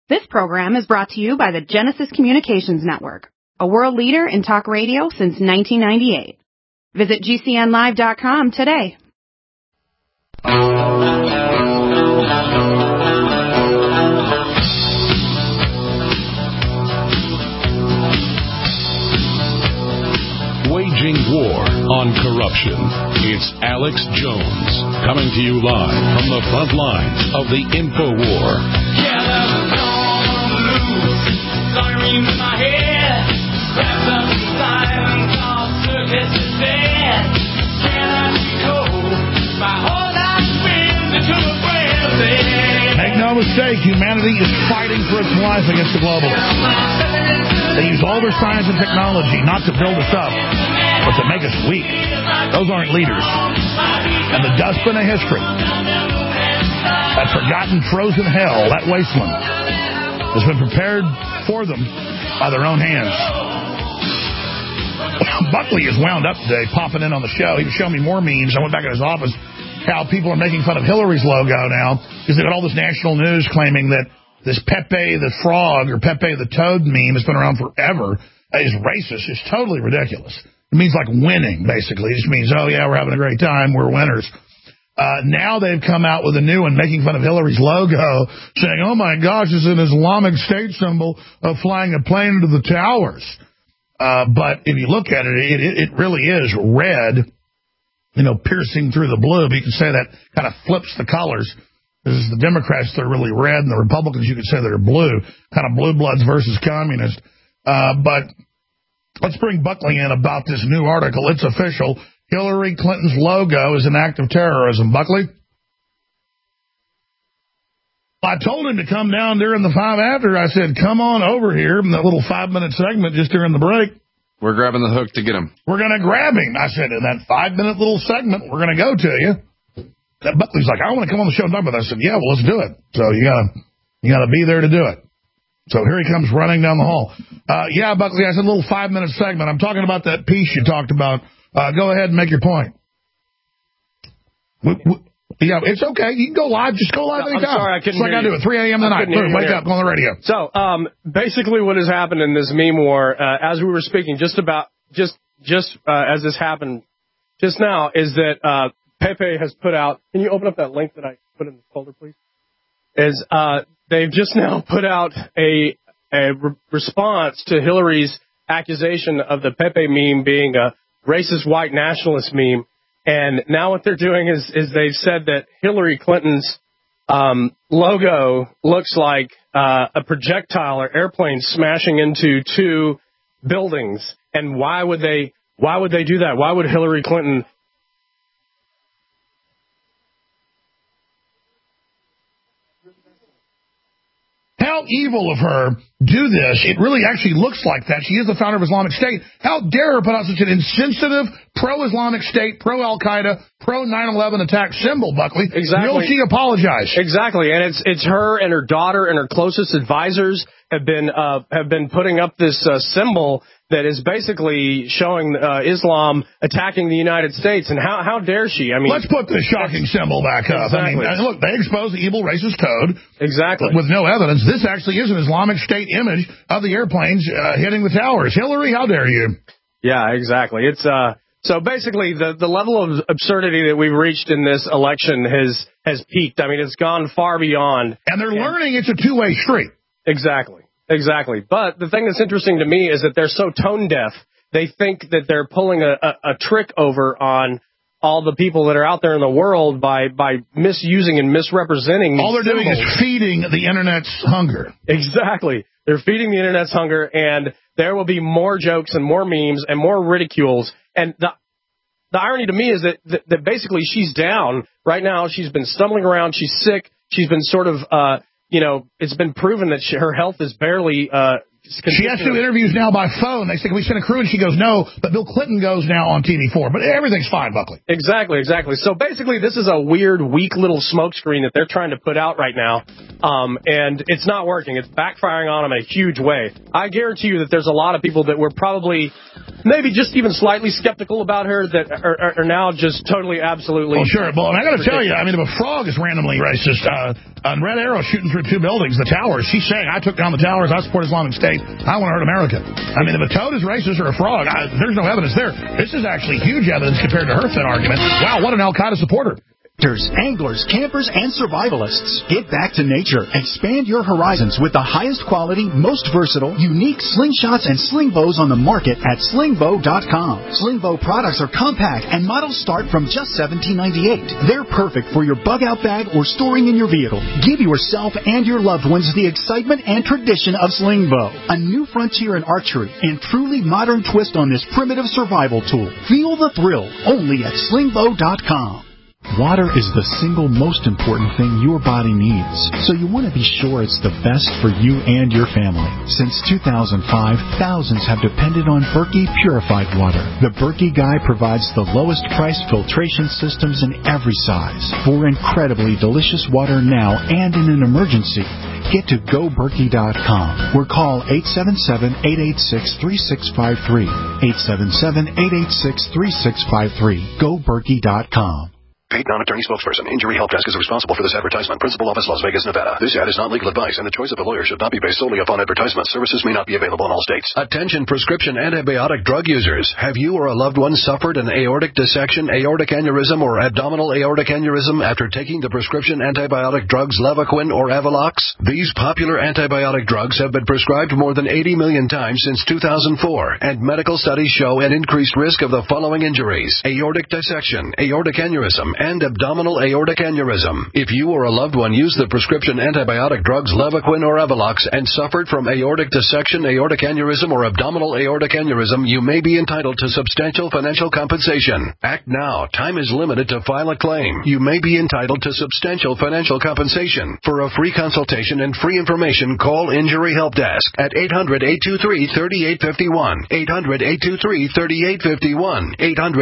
This program is brought to you by the Genesis Communications Network, a world leader in talk radio since 1998. Visit GCNlive.com today. Waging war on corruption. It's Alex Jones coming to you live from the front lines of the InfoWar. In my head, wrapped up in silence, all circus is dead. Can I be cold? My whole life spins into a frenzy. Make no mistake, humanity is fighting for its life against the globalists. They use all their science and technology not to build us up, but to make us weak. Those aren't leaders. And the dustbin of history, that forgotten frozen hell, that wasteland, has been prepared for them by their own hands. Buckley is wound up today, popping in on the show. He was showing me more memes. I went back in his office, how people are making fun of Hillary's logo now, because they've got all this national news claiming that this Pepe the Frog or Pepe the Toad meme has been around forever, is racist. It's totally ridiculous. It means like winning, basically. It just means, oh yeah, we're having a great time, we're winners. Now they've come out with a new one making fun of Hillary's logo, saying, oh my gosh, it's an Islamic State symbol of flying a plane into the towers. But if you look at it, it really is red, piercing through the blue. But you can say that kind of flips the colors. This is the Democrats, they're really red, and the Republicans, you could say they're blue, kind of blue bloods versus communists. But let's bring Buckley in about this new article. It's official. Hillary Clinton's logo is an act of terrorism. Buckley? I told him to come down during the 5 after. I said, come on over here in that little 5-minute segment just during the break. We're grabbing the hook to get him. We're going to grab him. I said, in that 5-minute little segment, we're going to go to you. That Buckley's like, I want to come on the show and talk about that. I said, yeah, well, let's do it. So you gotta be there to do it. So here he comes running down the hall. Yeah, Buckley, I said a little 5-minute segment. I'm talking about that piece you talked about. Go ahead and make your point. Yeah, it's okay. You can go live. Just go live anytime. I'm sorry, I couldn't hear you. It's like I do at 3 a.m. tonight. Boom, wake up, go on the radio. So, basically what has happened in this meme war, as we were speaking, just as this happened just now, is that Pepe has put out... Can you open up that link that I put in the folder, please? They've just now put out a response to Hillary's accusation of the Pepe meme being a racist white nationalist meme, and now what they're doing is they've said that Hillary Clinton's logo looks like a projectile or airplane smashing into two buildings. And why would they do that? Why would Hillary Clinton? How evil of her do this. It really actually looks like that. She is the founder of Islamic State. How dare her put out such an insensitive pro-Islamic State, pro-Al-Qaeda, pro-9/11 attack symbol, Buckley. Exactly. Will she apologize? Exactly. And it's her and her daughter and her closest advisors have been putting up this symbol that is basically showing Islam attacking the United States. And how dare she? I mean, let's put the shocking symbol back up. Exactly. I mean, look, they expose the evil racist code. Exactly. With no evidence. This actually is an Islamic State image of the airplanes hitting the towers. Hillary, how dare you? Yeah, exactly. It's so basically the level of absurdity that we've reached in this election has peaked. I mean, it's gone far beyond. And they're learning it's a two-way street. Exactly. But the thing that's interesting to me is that they're so tone deaf. They think that they're pulling a trick over on all the people that are out there in the world by misusing and misrepresenting. All they're doing is feeding the Internet's hunger. Exactly. They're feeding the Internet's hunger, and there will be more jokes and more memes and more ridicules. And the irony to me is that basically she's down right now. She's been stumbling around. She's sick. She's been sort of, it's been proven that her health is barely She has to do interviews now by phone. They say, can we send a crew? And she goes, no. But Bill Clinton goes now on TV4. But everything's fine, Buckley. Exactly. So basically, this is a weird, weak little smokescreen that they're trying to put out right now. And it's not working. It's backfiring on them in a huge way. I guarantee you that there's a lot of people that were probably maybe just even slightly skeptical about her that are now just totally, absolutely... Well, sure. Well, and I got to tell you, I mean, if a frog is randomly racist, on Red Arrow shooting through 2 buildings, the towers, she's saying, I took down the towers, I support Islamic State, I want to hurt America. I mean, if a toad is racist or a frog, there's no evidence there. This is actually huge evidence compared to her thin argument. Wow, what an Al-Qaeda supporter. Anglers, campers, and survivalists. Get back to nature. Expand your horizons with the highest quality, most versatile, unique slingshots and sling bows on the market at slingbow.com. Slingbow products are compact and models start from just $17.98. They're perfect for your bug-out bag or storing in your vehicle. Give yourself and your loved ones the excitement and tradition of Slingbow, a new frontier in archery and truly modern twist on this primitive survival tool. Feel the thrill only at slingbow.com. Water is the single most important thing your body needs, so you want to be sure it's the best for you and your family. Since 2005, thousands have depended on Berkey purified water. The Berkey Guy provides the lowest price filtration systems in every size. For incredibly delicious water now and in an emergency, get to GoBerkey.com or call 877-886-3653. 877-886-3653. GoBerkey.com. Paid non-attorney spokesperson. Injury Help Desk is responsible for this advertisement. Principal office, Las Vegas, Nevada. This ad is not legal advice, and the choice of the lawyer should not be based solely upon advertisement. Services may not be available in all states. Attention prescription antibiotic drug users. Have you or a loved one suffered an aortic dissection, aortic aneurysm, or abdominal aortic aneurysm after taking the prescription antibiotic drugs Levaquin or Avelox? These popular antibiotic drugs have been prescribed more than 80 million times since 2004, and medical studies show an increased risk of the following injuries: aortic dissection, aortic aneurysm, and abdominal aortic aneurysm. If you or a loved one used the prescription antibiotic drugs Levaquin or Avelox and suffered from aortic dissection, aortic aneurysm, or abdominal aortic aneurysm, you may be entitled to substantial financial compensation. Act now. Time is limited to file a claim. You may be entitled to substantial financial compensation. For a free consultation and free information, call Injury Help Desk at 800-823-3851. 800-823-3851.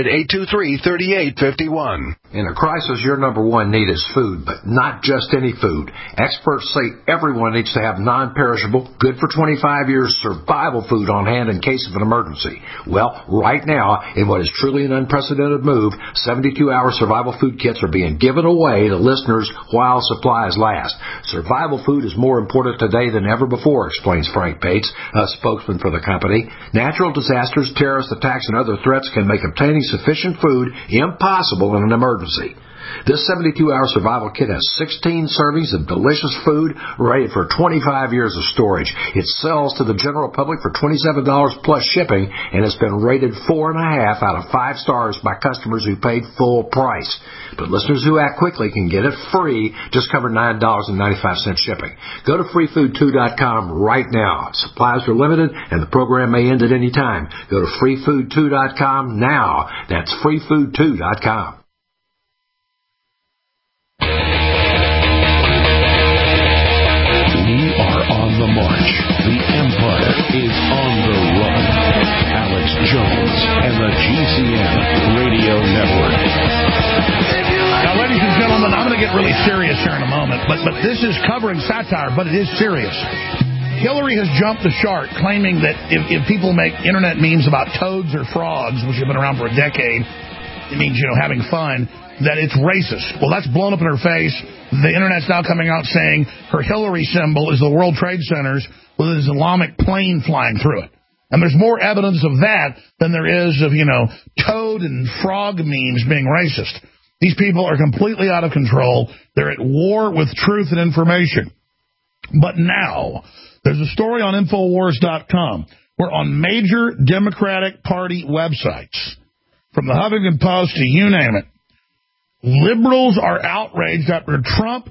800-823-3851. In a crisis, your number one need is food, but not just any food. Experts say everyone needs to have non-perishable, good for 25 years survival food on hand in case of an emergency. Well, right now, in what is truly an unprecedented move, 72-hour survival food kits are being given away to listeners while supplies last. Survival food is more important today than ever before, explains Frank Bates, a spokesman for the company. Natural disasters, terrorist attacks, and other threats can make obtaining sufficient food impossible in an emergency. This 72-hour survival kit has 16 servings of delicious food ready for 25 years of storage. It sells to the general public for $27 plus shipping, and it's been rated 4.5 out of 5 stars by customers who paid full price. But listeners who act quickly can get it free, just cover $9.95 shipping. Go to freefood2.com right now. Supplies are limited, and the program may end at any time. Go to freefood2.com now. That's freefood2.com. On the march. The Empire is on the run. Alex Jones and the GCN Radio Network. Now, ladies and gentlemen, I'm going to get really serious here in a moment, but this is covering satire, but it is serious. Hillary has jumped the shark, claiming that if people make internet memes about toads or frogs, which have been around for a decade, it means, having fun, that it's racist. Well, that's blown up in her face. The Internet's now coming out saying her Hillary symbol is the World Trade Centers with an Islamic plane flying through it. And there's more evidence of that than there is of, toad and frog memes being racist. These people are completely out of control. They're at war with truth and information. But now, there's a story on Infowars.com where on major Democratic Party websites, from the Huffington Post to you name it, liberals are outraged after Trump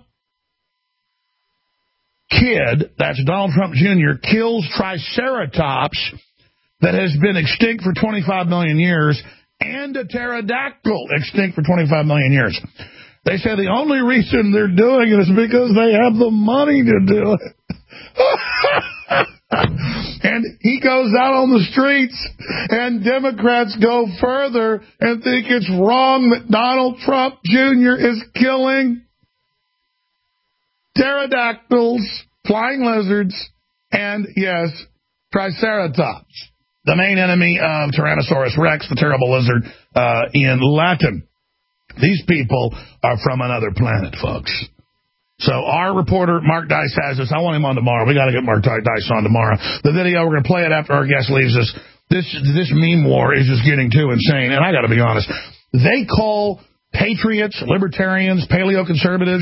kid, that's Donald Trump Jr., kills Triceratops that has been extinct for 25 million years and a pterodactyl extinct for 25 million years. They say the only reason they're doing it is because they have the money to do it. And he goes out on the streets, and Democrats go further and think it's wrong that Donald Trump Jr. is killing pterodactyls, flying lizards, and, yes, Triceratops. the main enemy of Tyrannosaurus Rex, the terrible lizard, in Latin. These people are from another planet, folks. So our reporter, Mark Dice, has us. I want him on tomorrow. We got to get Mark Dice on tomorrow. The video, we're going to play it after our guest leaves us. This meme war is just getting too insane. And I got to be honest, they call patriots, libertarians, paleoconservatives,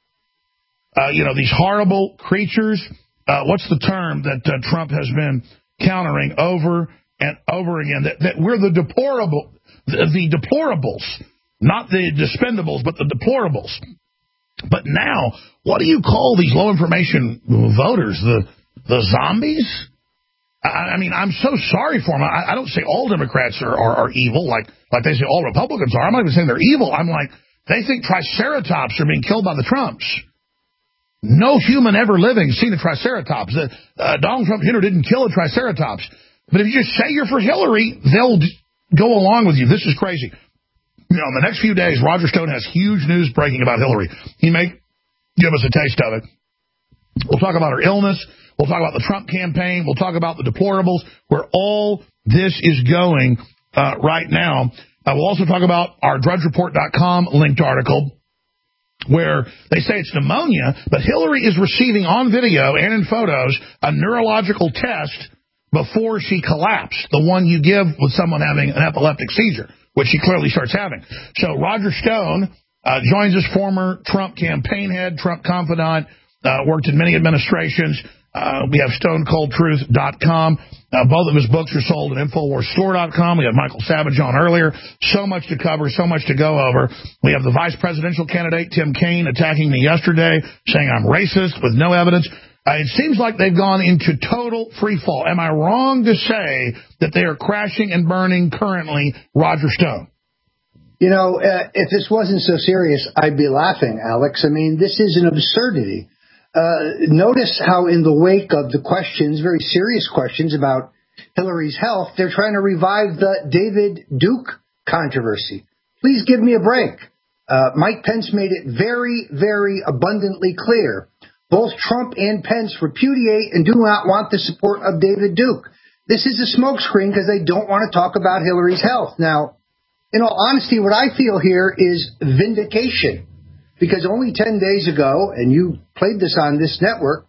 these horrible creatures. What's the term that Trump has been countering over and over again? That we're the deplorables, not the dispendables, but the deplorables. But now, what do you call these low information voters? The zombies? I mean, I'm so sorry for them. I don't say all Democrats are evil, like they say all Republicans are. I'm not even saying they're evil. I'm like, they think Triceratops are being killed by the Trumps. No human ever living seen a Triceratops. Donald Trump Jr. didn't kill a Triceratops. But if you just say you're for Hillary, they'll go along with you. This is crazy. In the next few days, Roger Stone has huge news breaking about Hillary. He may give us a taste of it. We'll talk about her illness. We'll talk about the Trump campaign. We'll talk about the deplorables, where all this is going right now. We'll also talk about our DrudgeReport.com linked article, where they say it's pneumonia, but Hillary is receiving on video and in photos a neurological test before she collapsed, the one you give with someone having an epileptic seizure, which she clearly starts having. So Roger Stone joins us, former Trump campaign head, Trump confidant, worked in many administrations. We have StoneColdTruth.com. Both of his books are sold at InfoWarsStore.com. We had Michael Savage on earlier. So much to cover, so much to go over. We have the vice presidential candidate, Tim Kaine, attacking me yesterday, saying I'm racist with no evidence. It seems like they've gone into total free fall. Am I wrong to say that they are crashing and burning currently, Roger Stone? If this wasn't so serious, I'd be laughing, Alex. I mean, this is an absurdity. Notice how in the wake of the questions, very serious questions about Hillary's health, they're trying to revive the David Duke controversy. Please give me a break. Mike Pence made it very, very abundantly clear. Both Trump and Pence repudiate and do not want the support of David Duke. This is a smokescreen because they don't want to talk about Hillary's health. Now, in all honesty, what I feel here is vindication. Because only 10 days ago, and you played this on this network,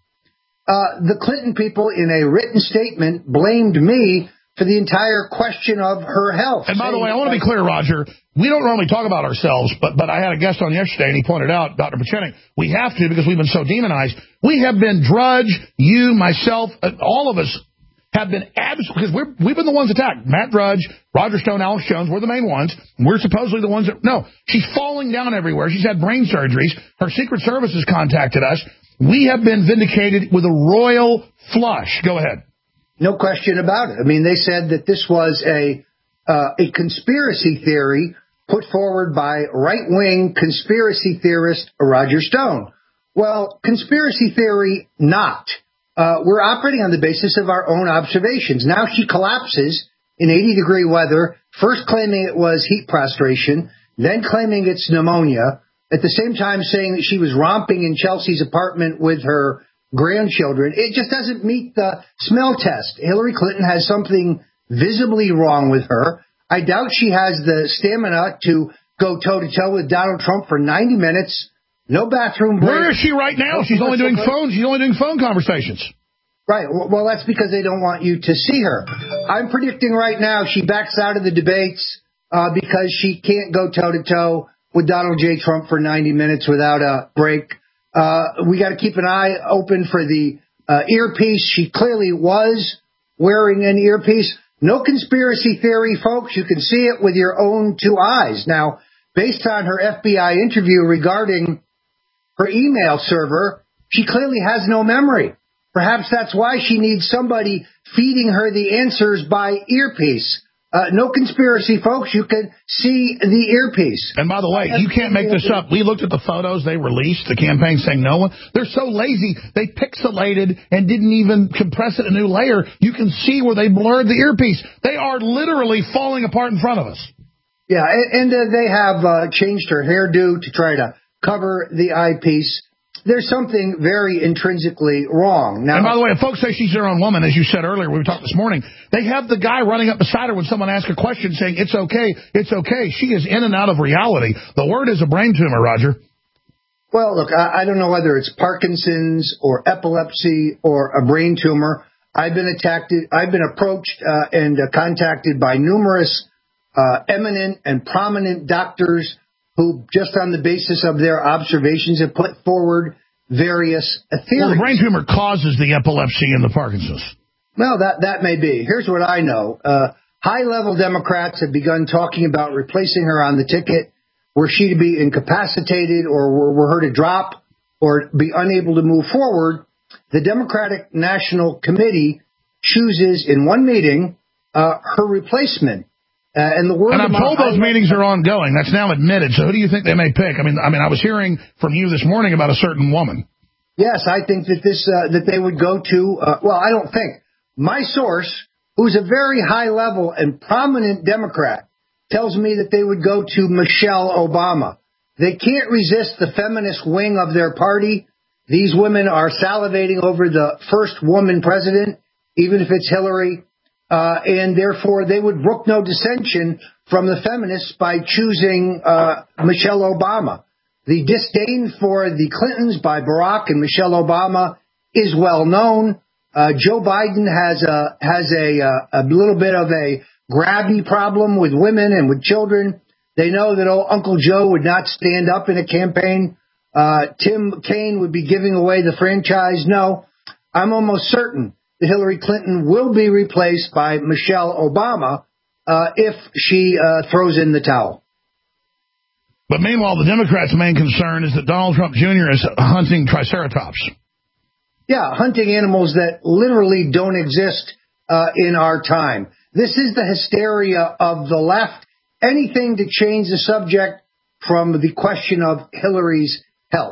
the Clinton people in a written statement blamed me for the entire question of her health. And by the way, I want to be clear, Roger, we don't normally talk about ourselves, but I had a guest on yesterday, and he pointed out, Dr. Pachenik, we have to because we've been so demonized. We have been Drudge, you, myself, all of us have been because we've been the ones attacked. Matt Drudge, Roger Stone, Alex Jones, we're the main ones. We're supposedly the ones that... No, she's falling down everywhere. She's had brain surgeries. Her Secret Service has contacted us. We have been vindicated with a royal flush. Go ahead. No question about it. I mean, they said that this was a conspiracy theory put forward by right-wing conspiracy theorist Roger Stone. Well, conspiracy theory not. We're operating on the basis of our own observations. Now she collapses in 80-degree weather, first claiming it was heat prostration, then claiming it's pneumonia, at the same time saying that she was romping in Chelsea's apartment with her grandchildren. It just doesn't meet the smell test. Hillary Clinton has something visibly wrong with her. I doubt she has the stamina to go toe-to-toe with Donald Trump for 90 minutes. No bathroom break. Where is she right now? She's only doing phone conversations. Right. Well, that's because they don't want you to see her. I'm predicting right now she backs out of the debates because she can't go toe-to-toe with Donald J. Trump for 90 minutes without a break. We got to keep an eye open for the earpiece. She clearly was wearing an earpiece. No conspiracy theory, folks. You can see it with your own two eyes. Now, based on her FBI interview regarding her email server, she clearly has no memory. Perhaps that's why she needs somebody feeding her the answers by earpiece. No conspiracy, folks. You can see the earpiece. And by the way, you can't make this up. We looked at the photos they released, the campaign saying no one. They're so lazy, they pixelated and didn't even compress it a new layer. You can see where they blurred the earpiece. They are literally falling apart in front of us. Yeah, and they have changed her hairdo to try to cover the eyepiece. there's something very intrinsically wrong. Now, and by the way, if folks say she's their own woman, as you said earlier, we talked this morning, they have the guy running up beside her when someone asks a question saying, it's okay, it's okay. She is in and out of reality. The word is a brain tumor, Roger. Well, look, I don't know whether it's Parkinson's or epilepsy or a brain tumor. I've been approached and contacted by numerous eminent and prominent doctors who, just on the basis of their observations, have put forward various theories. Well, the brain tumor causes the epilepsy and the Parkinson's. Well, that may be. Here's what I know. High-level Democrats have begun talking about replacing her on the ticket were she to be incapacitated or were her to drop or be unable to move forward. The Democratic National Committee chooses in one meeting her replacement. And I'm told those meetings are ongoing. That's now admitted. So who do you think they may pick? I mean, I was hearing from you this morning about a certain woman. Yes, I think that that they would go to. Well, I don't think. My source, who's a very high-level and prominent Democrat, tells me that they would go to Michelle Obama. They can't resist the feminist wing of their party. These women are salivating over the first woman president, even if it's Hillary. And therefore, they would brook no dissension from the feminists by choosing Michelle Obama. The disdain for the Clintons by Barack and Michelle Obama is well known. Joe Biden has a little bit of a grabby problem with women and with children. They know that Uncle Joe would not stand up in a campaign. Tim Kaine would be giving away the franchise. No, I'm almost certain that Hillary Clinton will be replaced by Michelle Obama if she throws in the towel. But meanwhile, the Democrats' main concern is that Donald Trump Jr. is hunting triceratops. Yeah, hunting animals that literally don't exist in our time. This is the hysteria of the left. Anything to change the subject from the question of Hillary's health.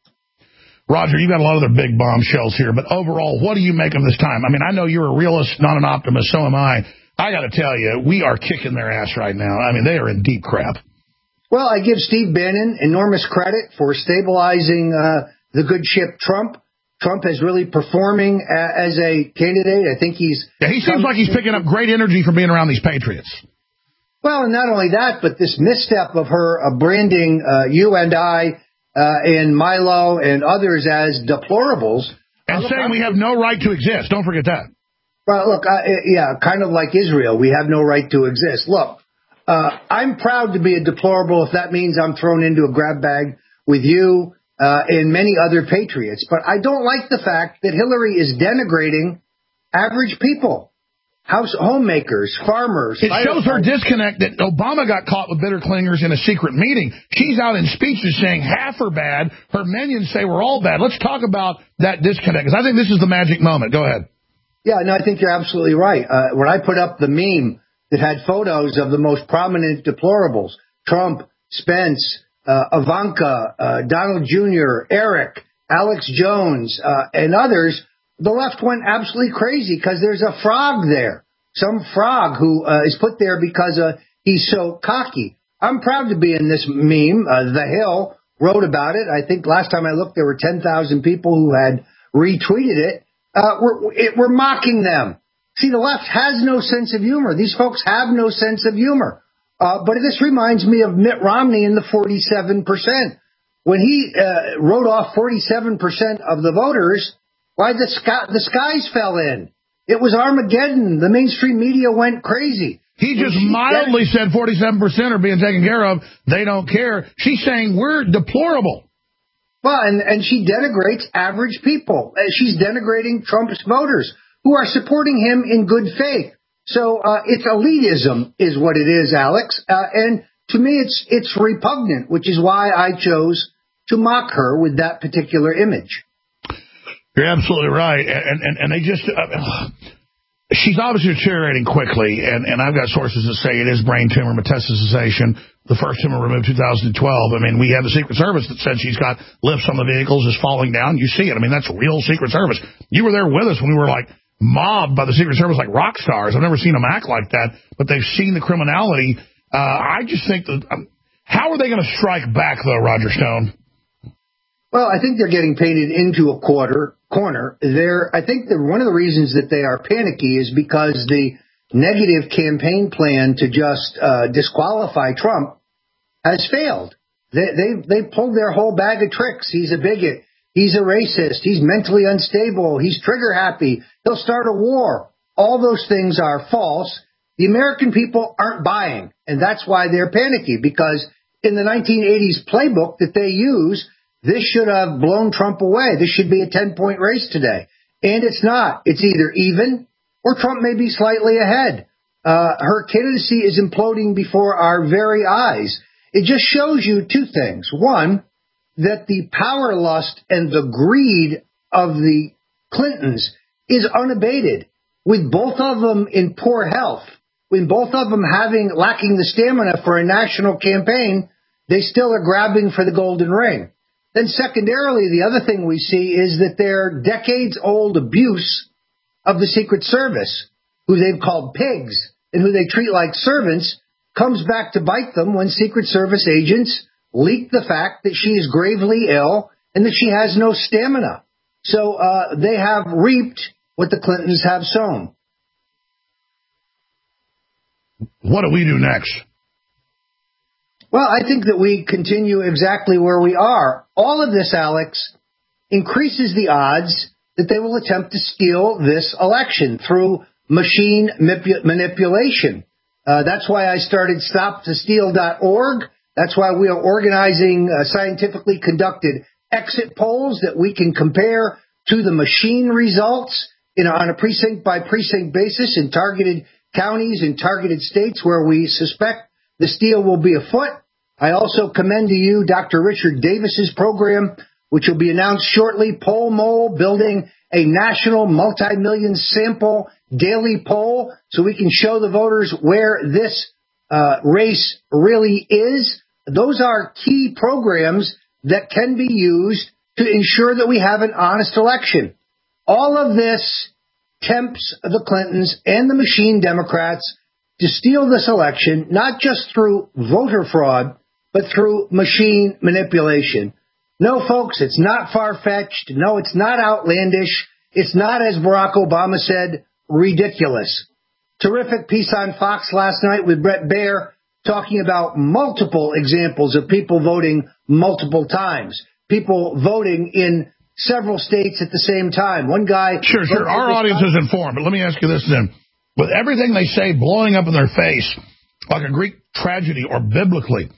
Roger, you've got a lot of other big bombshells here, but overall, what do you make of this time? I mean, I know you're a realist, not an optimist, so am I. I got to tell you, we are kicking their ass right now. I mean, they are in deep crap. Well, I give Steve Bannon enormous credit for stabilizing the good ship Trump. Trump is really performing as a candidate. I think he seems like he's picking up great energy from being around these patriots. Well, and not only that, but this misstep of her branding you and I and Milo and others as deplorables. And saying we have no right to exist. Don't forget that. Well, look, kind of like Israel. We have no right to exist. Look, I'm proud to be a deplorable if that means I'm thrown into a grab bag with you and many other patriots. But I don't like the fact that Hillary is denigrating average people. Homemakers, farmers. It shows her disconnect that Obama got caught with bitter clingers in a secret meeting. She's out in speeches saying half are bad. Her minions say we're all bad. Let's talk about that disconnect, because I think this is the magic moment. Go ahead. Yeah, no, I think you're absolutely right. When I put up the meme that had photos of the most prominent deplorables, Trump, Spence, Ivanka, Donald Jr., Eric, Alex Jones, and others, the left went absolutely crazy because there's a frog there, some frog who is put there because he's so cocky. I'm proud to be in this meme. The Hill wrote about it. I think last time I looked, there were 10,000 people who had retweeted it. We're mocking them. See, the left has no sense of humor. These folks have no sense of humor. But this reminds me of Mitt Romney in the 47%. When he wrote off 47% of the voters, why the skies fell in. It was Armageddon. The mainstream media went crazy. He just mildly said 47% are being taken care of. They don't care. She's saying we're deplorable. Well, and she denigrates average people. She's denigrating Trump's voters who are supporting him in good faith. So it's elitism is what it is, Alex. And to me, it's repugnant, which is why I chose to mock her with that particular image. You're absolutely right. And they just... she's obviously deteriorating quickly, and I've got sources that say it is brain tumor metastasization. The first tumor removed 2012. I mean, we have the Secret Service that said she's got lifts on the vehicles, is falling down. You see it. I mean, that's real Secret Service. You were there with us when we were, like, mobbed by the Secret Service like rock stars. I've never seen them act like that, but they've seen the criminality. I just think that... how are they going to strike back, though, Roger Stone? Well, I think they're getting painted into a corner. I think that one of the reasons that they are panicky is because the negative campaign plan to just disqualify Trump has failed. They pulled their whole bag of tricks. He's a bigot. He's a racist. He's mentally unstable. He's trigger happy. He'll start a war. All those things are false. The American people aren't buying, and that's why they're panicky, because in the 1980s playbook that they use, this should have blown Trump away. This should be a 10-point race today. And it's not. It's either even or Trump may be slightly ahead. Her candidacy is imploding before our very eyes. It just shows you two things. One, that the power lust and the greed of the Clintons is unabated, with both of them in poor health, with both of them lacking the stamina for a national campaign. They still are grabbing for the golden ring. Then secondarily, the other thing we see is that their decades-old abuse of the Secret Service, who they've called pigs and who they treat like servants, comes back to bite them when Secret Service agents leak the fact that she is gravely ill and that she has no stamina. So they have reaped what the Clintons have sown. What do we do next? Well, I think that we continue exactly where we are. All of this, Alex, increases the odds that they will attempt to steal this election through machine manipulation. That's why I started StopTheSteal.org. That's why we are organizing scientifically conducted exit polls that we can compare to the machine results on a precinct-by-precinct basis in targeted counties and targeted states where we suspect the steal will be afoot. I also commend to you Dr. Richard Davis's program, which will be announced shortly, Poll Mole, building a national multi-million sample daily poll so we can show the voters where this race really is. Those are key programs that can be used to ensure that we have an honest election. All of this tempts the Clintons and the machine Democrats to steal this election, not just through voter fraud, but through machine manipulation. No, folks, it's not far-fetched. No, it's not outlandish. It's not, as Barack Obama said, ridiculous. Terrific piece on Fox last night with Bret Baier talking about multiple examples of people voting multiple times, people voting in several states at the same time. One guy... Sure. Our audience is informed, but let me ask you this then. With everything they say blowing up in their face, like a Greek tragedy or biblically,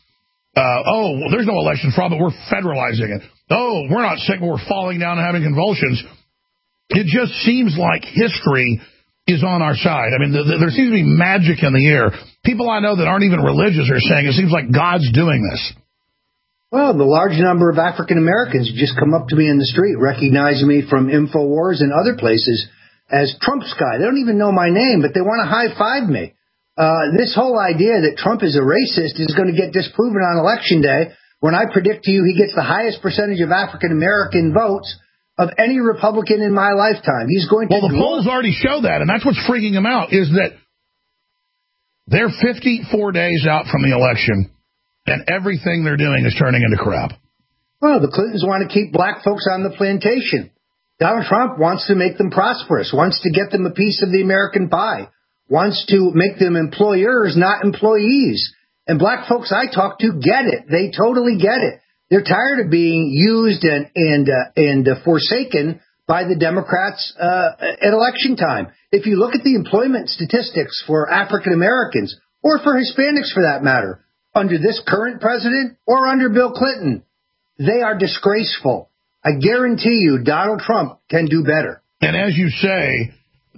there's no election fraud, but we're federalizing it. Oh, we're not sick, but we're falling down and having convulsions. It just seems like history is on our side. I mean, there seems to be magic in the air. People I know that aren't even religious are saying it seems like God's doing this. Well, the large number of African Americans just come up to me in the street, recognize me from InfoWars and other places as Trump's guy. They don't even know my name, but they want to high-five me. This whole idea that Trump is a racist is going to get disproven on Election Day when I predict to you he gets the highest percentage of African American votes of any Republican in my lifetime. He's going to... Well, the polls already show that, and that's what's freaking them out, is that they're 54 days out from the election, and everything they're doing is turning into crap. Well, the Clintons want to keep black folks on the plantation. Donald Trump wants to make them prosperous, wants to get them a piece of the American pie, wants to make them employers, not employees. And black folks I talk to get it. They totally get it. They're tired of being used and forsaken by the Democrats at election time. If you look at the employment statistics for African Americans, or for Hispanics for that matter, under this current president or under Bill Clinton, they are disgraceful. I guarantee you Donald Trump can do better. And as you say,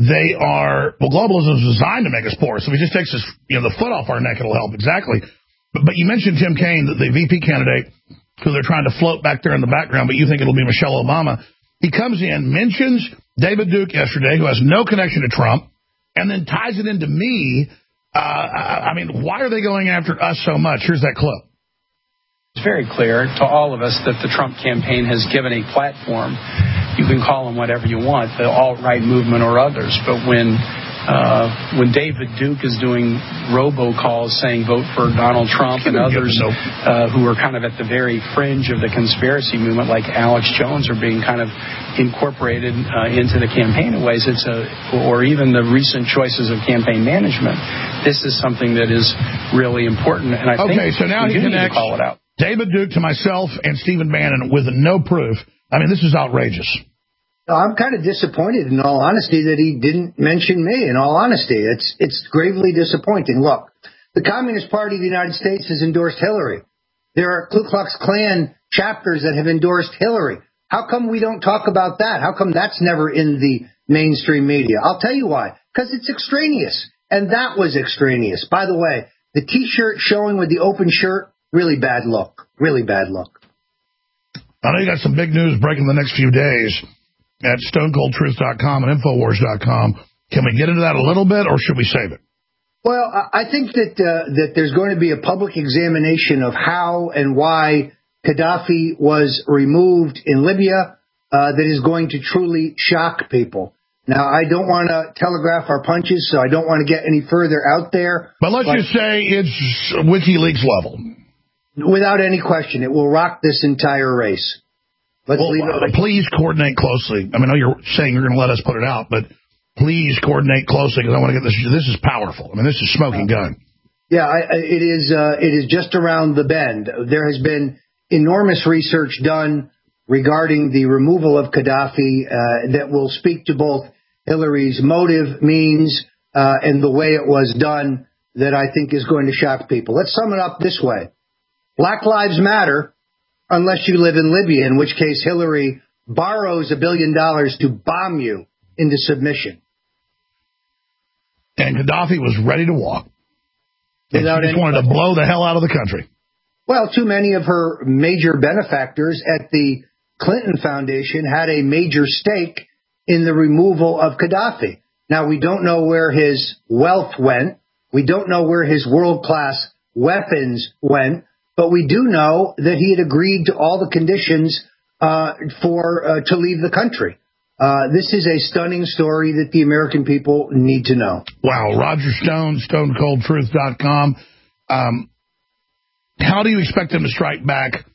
globalism is designed to make us poor. So if he just takes us, the foot off our neck, it'll help. Exactly. But you mentioned Tim Kaine, the VP candidate, who they're trying to float back there in the background, but you think it'll be Michelle Obama. He comes in, mentions David Duke yesterday, who has no connection to Trump, and then ties it into me. Why are they going after us so much? Here's that clip. It's very clear to all of us that the Trump campaign has given a platform. You can call them whatever you want, the alt-right movement or others. But when when David Duke is doing robocalls saying vote for Donald Trump, and others who are kind of at the very fringe of the conspiracy movement, like Alex Jones, are being kind of incorporated into the campaign in ways. Or even the recent choices of campaign management. This is something that is really important, and I think so now he need to call it out. David Duke to myself and Stephen Bannon with no proof. I mean, this is outrageous. I'm kind of disappointed, in all honesty, that he didn't mention me, in all honesty. It's gravely disappointing. Look, the Communist Party of the United States has endorsed Hillary. There are Ku Klux Klan chapters that have endorsed Hillary. How come we don't talk about that? How come that's never in the mainstream media? I'll tell you why. Because it's extraneous. And that was extraneous. By the way, the T-shirt showing with the open shirt, really bad look. Really bad look. I know you got some big news breaking the next few days at StoneColdTruth.com and Infowars.com. Can we get into that a little bit, or should we save it? Well, I think that there's going to be a public examination of how and why Gaddafi was removed in Libya that is going to truly shock people. Now, I don't want to telegraph our punches, so I don't want to get any further out there. But let's just say it's WikiLeaks level. Without any question, it will rock this entire race. Please coordinate closely. I mean, I know you're saying you're going to let us put it out, but please coordinate closely because I want to get this. This is powerful. I mean, this is smoking gun. Yeah, it is just around the bend. There has been enormous research done regarding the removal of Gaddafi that will speak to both Hillary's motive, means, and the way it was done that I think is going to shock people. Let's sum it up this way. Black Lives Matter unless you live in Libya, in which case Hillary borrows $1 billion to bomb you into submission. And Gaddafi was ready to walk. She just wanted to blow the hell out of the country. Well, too many of her major benefactors at the Clinton Foundation had a major stake in the removal of Gaddafi. Now, we don't know where his wealth went. We don't know where his world-class weapons went. But we do know that he had agreed to all the conditions to leave the country. This is a stunning story that the American people need to know. Wow. Roger Stone, StoneColdTruth.com. How do you expect them to strike back?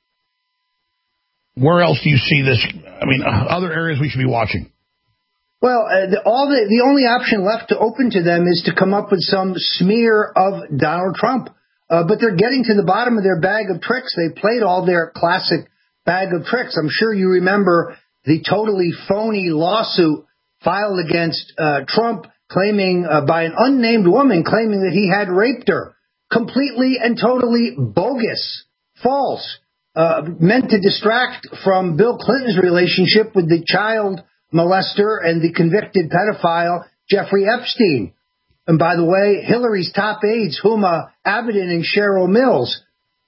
Where else do you see this? I mean, other areas we should be watching. Well, the only option left to open to them is to come up with some smear of Donald Trump. But they're getting to the bottom of their bag of tricks. They played all their classic bag of tricks. I'm sure you remember the totally phony lawsuit filed against Trump claiming by an unnamed woman claiming that he had raped her. Completely and totally bogus, false, meant to distract from Bill Clinton's relationship with the child molester and the convicted pedophile Jeffrey Epstein. And by the way, Hillary's top aides, Huma Abedin and Cheryl Mills,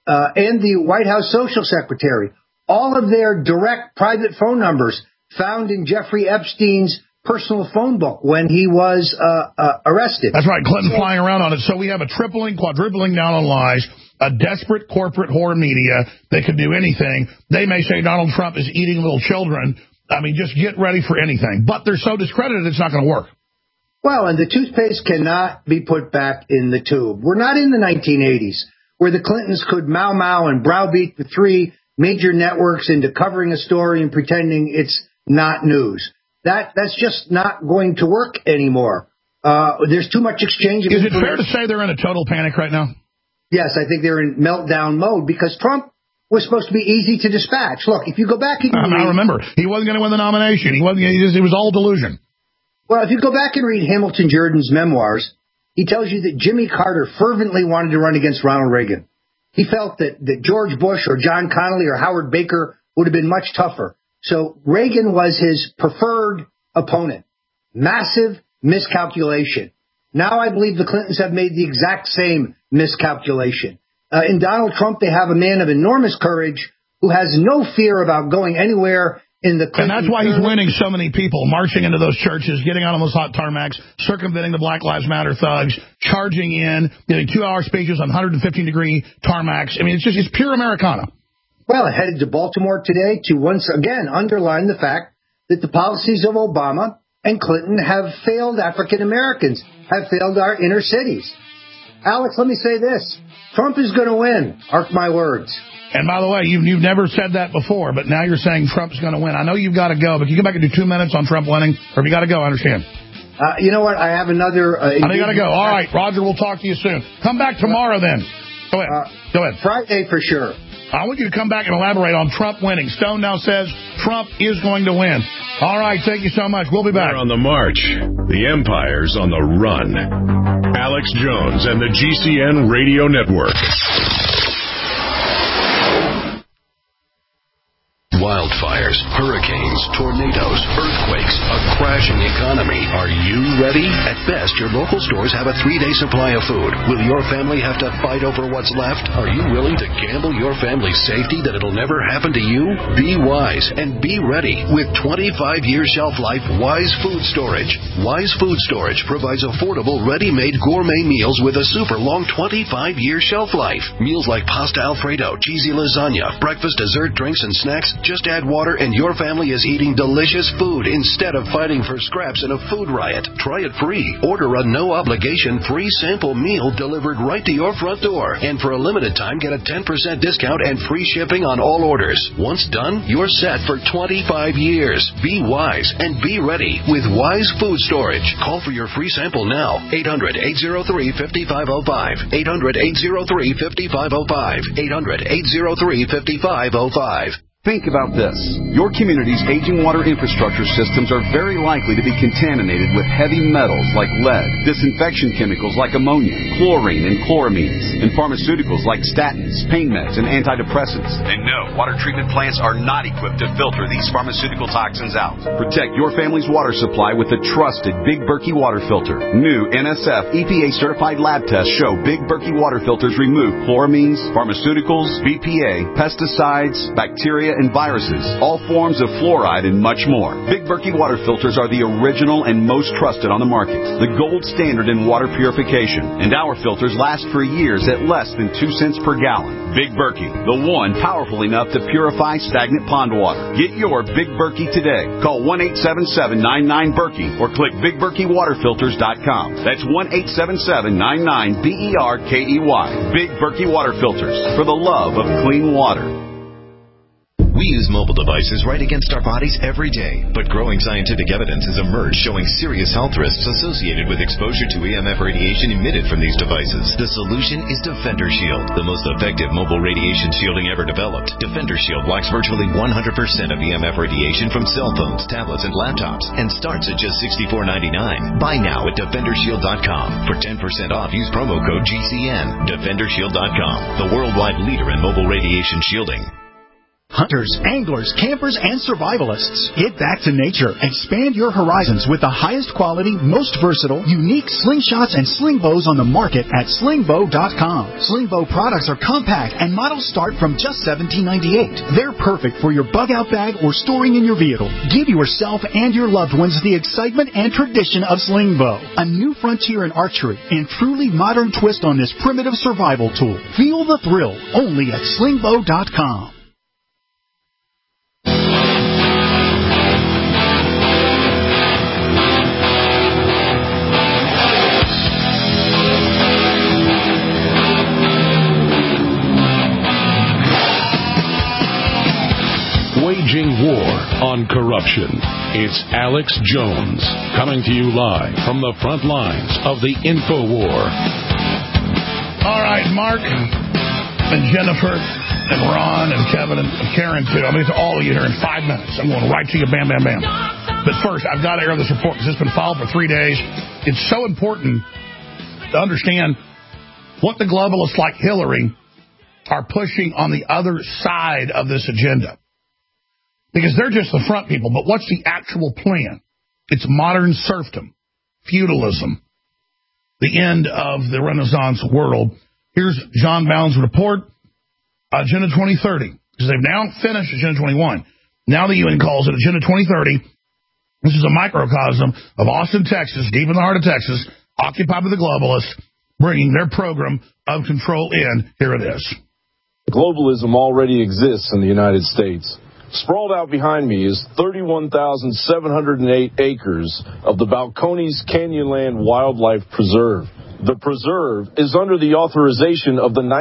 and the White House social secretary, all of their direct private phone numbers found in Jeffrey Epstein's personal phone book when he was arrested. That's right, Clinton flying around on it. So we have a tripling, quadrupling down on lies, a desperate corporate whore media. They could do anything. They may say Donald Trump is eating little children. I mean, just get ready for anything. But they're so discredited, it's not going to work. Well, and the toothpaste cannot be put back in the tube. We're not in the 1980s, where the Clintons could mow and browbeat the three major networks into covering a story and pretending it's not news. That's just not going to work anymore. There's too much exchange of information. Is it fair to say they're in a total panic right now? Yes, I think they're in meltdown mode because Trump was supposed to be easy to dispatch. Look, if you go back and I remember, he wasn't going to win the nomination. It was all delusion. Well, if you go back and read Hamilton Jordan's memoirs, he tells you that Jimmy Carter fervently wanted to run against Ronald Reagan. He felt that George Bush or John Connally or Howard Baker would have been much tougher. So Reagan was his preferred opponent. Massive miscalculation. Now I believe the Clintons have made the exact same miscalculation. In Donald Trump, they have a man of enormous courage who has no fear about going anywhere in the Clinton. And that's why he's winning so many people, marching into those churches, getting out on those hot tarmacs, circumventing the Black Lives Matter thugs, charging in, giving 2-hour speeches on 115-degree tarmacs. I mean, it's pure Americana. Well, I headed to Baltimore today to once again underline the fact that the policies of Obama and Clinton have failed African Americans, have failed our inner cities. Alex, let me say this. Trump is going to win. Mark my words. And by the way, you've never said that before, but now you're saying Trump's going to win. I know you've got to go, but can you come back and do 2 minutes on Trump winning? Or if you got to go, I understand. You know what? I have another... I know you got to go. All right, Roger, we'll talk to you soon. Come back tomorrow then. Go ahead. Friday for sure. I want you to come back and elaborate on Trump winning. Stone now says Trump is going to win. All right, thank you so much. We'll be back. We're on the march. The empire's on the run. Alex Jones and the GCN Radio Network. Wildfires, hurricanes, tornadoes, earthquakes, a crashing economy. Are you ready? At best, your local stores have a 3-day supply of food. Will your family have to fight over what's left? Are you willing to gamble your family's safety that it'll never happen to you? Be wise and be ready with 25-year shelf life Wise Food Storage. Wise Food Storage provides affordable, ready-made gourmet meals with a super long 25-year shelf life. Meals like pasta Alfredo, cheesy lasagna, breakfast, dessert, drinks, and snacks. Just add water and your family is eating delicious food instead of fighting for scraps in a food riot. Try it free. Order a no-obligation free sample meal delivered right to your front door. And for a limited time, get a 10% discount and free shipping on all orders. Once done, you're set for 25 years. Be wise and be ready with Wise Food Storage. Call for your free sample now. 800-803-5505. 800-803-5505. 800-803-5505. Think about this. Your community's aging water infrastructure systems are very likely to be contaminated with heavy metals like lead, disinfection chemicals like ammonia, chlorine and chloramines, and pharmaceuticals like statins, pain meds, and antidepressants. And no, water treatment plants are not equipped to filter these pharmaceutical toxins out. Protect your family's water supply with the trusted Big Berkey water filter. New NSF EPA-certified lab tests show Big Berkey water filters remove chloramines, pharmaceuticals, BPA, pesticides, bacteria, and viruses, all forms of fluoride, and much more. Big Berkey water filters are the original and most trusted on the market, the gold standard in water purification, and our filters last for years at less than 2 cents per gallon. Big Berkey, the one powerful enough to purify stagnant pond water. Get your Big Berkey today. Call 1-877-99-BERKEY or click BigBerkeyWaterFilters.com. That's 1-877-99-BERKEY. Big Berkey Water Filters, for the love of clean water. We use mobile devices right against our bodies every day, but growing scientific evidence has emerged showing serious health risks associated with exposure to EMF radiation emitted from these devices. The solution is Defender Shield, the most effective mobile radiation shielding ever developed. Defender Shield blocks virtually 100% of EMF radiation from cell phones, tablets, and laptops, and starts at just $64.99. Buy now at DefenderShield.com. For 10% off, use promo code GCN. DefenderShield.com, the worldwide leader in mobile radiation shielding. Hunters, anglers, campers, and survivalists. Get back to nature. Expand your horizons with the highest quality, most versatile, unique slingshots and sling bows on the market at slingbow.com. Slingbow products are compact and models start from just $17.98. They're perfect for your bug-out bag or storing in your vehicle. Give yourself and your loved ones the excitement and tradition of Slingbow, a new frontier in archery and truly modern twist on this primitive survival tool. Feel the thrill only at slingbow.com. Waging war on corruption. It's Alex Jones coming to you live from the front lines of the InfoWar. All right, Mark and Jennifer and Ron and Kevin and Karen, too. I mean, it's all of you here in 5 minutes. I'm going right to you, bam, bam, bam. But first, I've got to air this report because it's been filed for 3 days. It's so important to understand what the globalists like Hillary are pushing on the other side of this agenda. Because they're just the front people, but what's the actual plan? It's modern serfdom, feudalism, the end of the Renaissance world. Here's John Bound's report, Agenda 2030, because they've now finished Agenda 21. Now the UN calls it Agenda 2030. This is a microcosm of Austin, Texas, deep in the heart of Texas, occupied by the globalists, bringing their program of control in. Here it is. Globalism already exists in the United States. Sprawled out behind me is 31,708 acres of the Balcones Canyonland Wildlife Preserve. The preserve is under the authorization of the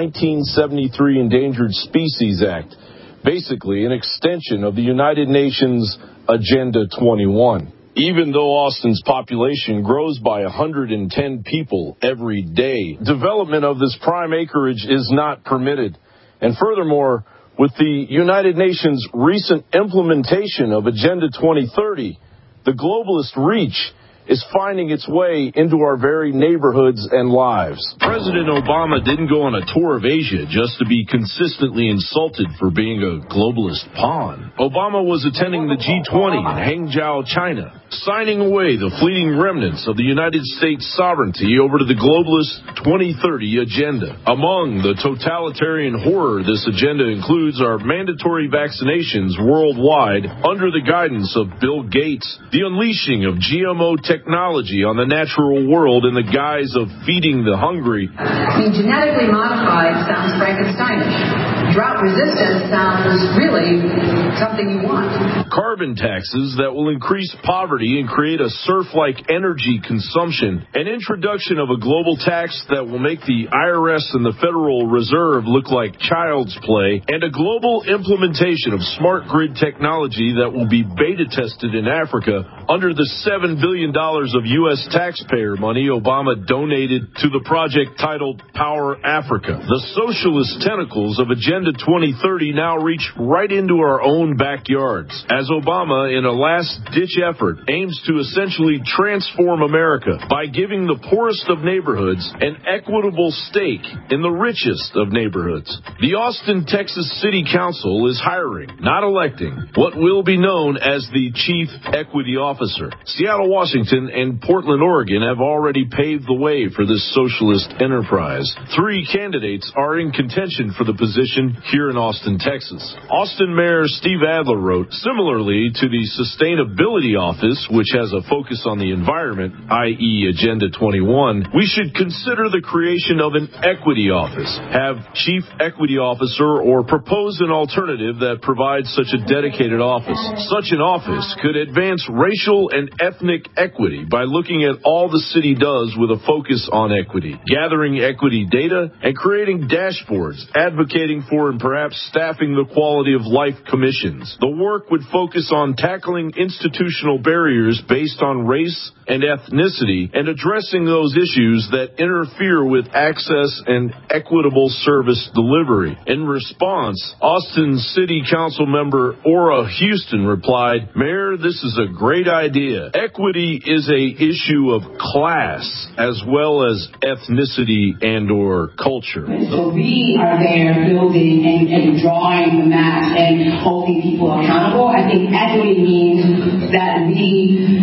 1973 Endangered Species Act, basically an extension of the United Nations Agenda 21. Even though Austin's population grows by 110 people every day, development of this prime acreage is not permitted. And furthermore, with the United Nations' recent implementation of Agenda 2030, the globalist reach is finding its way into our very neighborhoods and lives. President Obama didn't go on a tour of Asia just to be consistently insulted for being a globalist pawn. Obama was attending the G20 in Hangzhou, China, signing away the fleeting remnants of the United States sovereignty over to the globalist 2030 agenda. Among the totalitarian horror this agenda includes are mandatory vaccinations worldwide under the guidance of Bill Gates, the unleashing of GMO technology on the natural world in the guise of feeding the hungry. I mean, genetically modified sounds Frankensteinish. Drought resistance sounds really something you want. Carbon taxes that will increase poverty and create a surf-like energy consumption. An introduction of a global tax that will make the IRS and the Federal Reserve look like child's play. And a global implementation of smart grid technology that will be beta tested in Africa under the $7 billion of U.S. taxpayer money Obama donated to the project titled Power Africa. The socialist tentacles of Agenda 2030 now reach right into our own backyards, as Obama, in a last-ditch effort, aims to essentially transform America by giving the poorest of neighborhoods an equitable stake in the richest of neighborhoods. The Austin, Texas City Council is hiring, not electing, what will be known as the Chief Equity Officer. Seattle, Washington, and Portland, Oregon have already paved the way for this socialist enterprise. 3 candidates are in contention for the position here in Austin, Texas. Austin Mayor Steve Adler wrote, similarly to the Sustainability Office, which has a focus on the environment, i.e. Agenda 21, we should consider the creation of an equity office, have Chief Equity Officer, or propose an alternative that provides such a dedicated office. Such an office could advance racial and ethnic equity by looking at all the city does with a focus on equity, gathering equity data, and creating dashboards, advocating for and perhaps staffing the quality of life commissions. The work would focus on tackling institutional barriers based on race and ethnicity and addressing those issues that interfere with access and equitable service delivery. In response, Austin City Council member Ora Houston replied, Mayor, this is a great idea. Equity is a issue of class as well as ethnicity and or culture. So we are there building and drawing the maps and holding people accountable. I think equity means that we,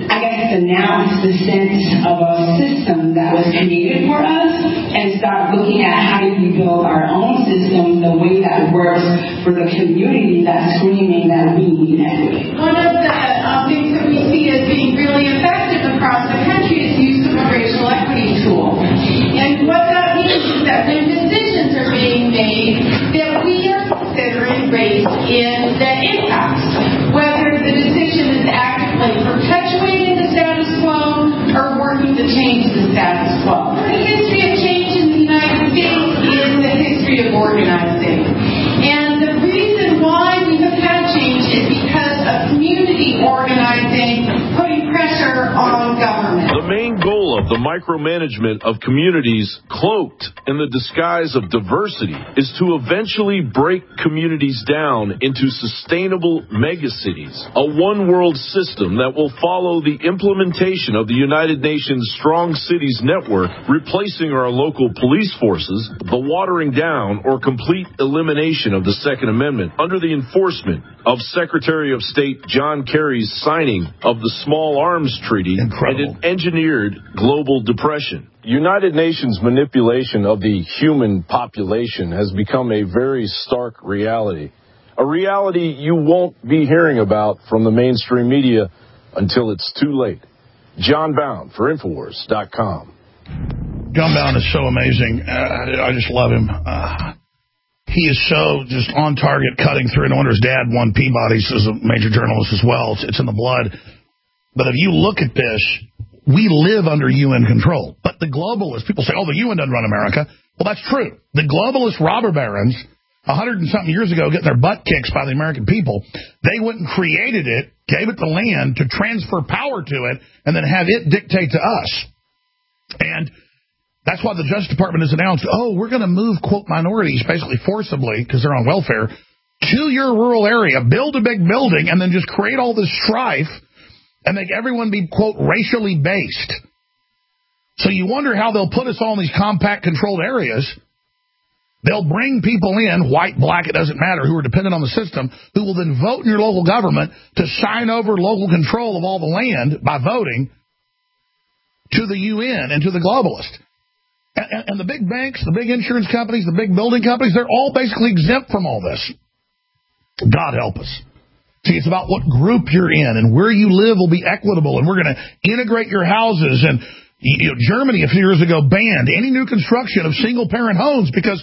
announce the sense of a system that was created for us and start looking at how do we build our own system the way that works for the community that's screaming that we need equity. One of the things that we see as being really effective across the country is use of a racial equity tool. And what that means is that when decisions are being made, that we are considering race in the impacts, whether the decision is actively perpetuating the status quo or working to change the status quo. The history of change in the United States is the history of organizing. And the reason why we have had change is because of community organizing, putting pressure on government. The main goal of the micromanagement of communities cloaked in the disguise of diversity is to eventually break communities down into sustainable megacities, a one-world system that will follow the implementation of the United Nations Strong Cities Network, replacing our local police forces, the watering down or complete elimination of the Second Amendment under the enforcement of Secretary of State John Kerry's signing of the Small Arms Treaty. Incredible. And an engineered global depression. United Nations manipulation of the human population has become a very stark reality. A reality you won't be hearing about from the mainstream media until it's too late. John Bound for Infowars.com. John Bound is so amazing. I just love him. he is so just on target, cutting through. No wonder his dad won Peabody's as a major journalist as well. It's in the blood. But if you look at this, we live under UN control. But the globalists, people say, oh, the UN doesn't run America. Well, that's true. The globalist robber barons, 100 and something years ago, getting their butt kicked by the American people, they went and created it, gave it the land to transfer power to it, and then have it dictate to us. And that's why the Justice Department has announced, oh, we're going to move, quote, minorities, basically forcibly, because they're on welfare, to your rural area, build a big building, and then just create all this strife and make everyone be, quote, racially based. So you wonder how they'll put us all in these compact, controlled areas. They'll bring people in, white, black, it doesn't matter, who are dependent on the system, who will then vote in your local government to sign over local control of all the land by voting to the UN and to the globalists. And the big banks, the big insurance companies, the big building companies, they're all basically exempt from all this. God help us. See, it's about what group you're in, and where you live will be equitable, and we're going to integrate your houses. And Germany a few years ago banned any new construction of single-parent homes because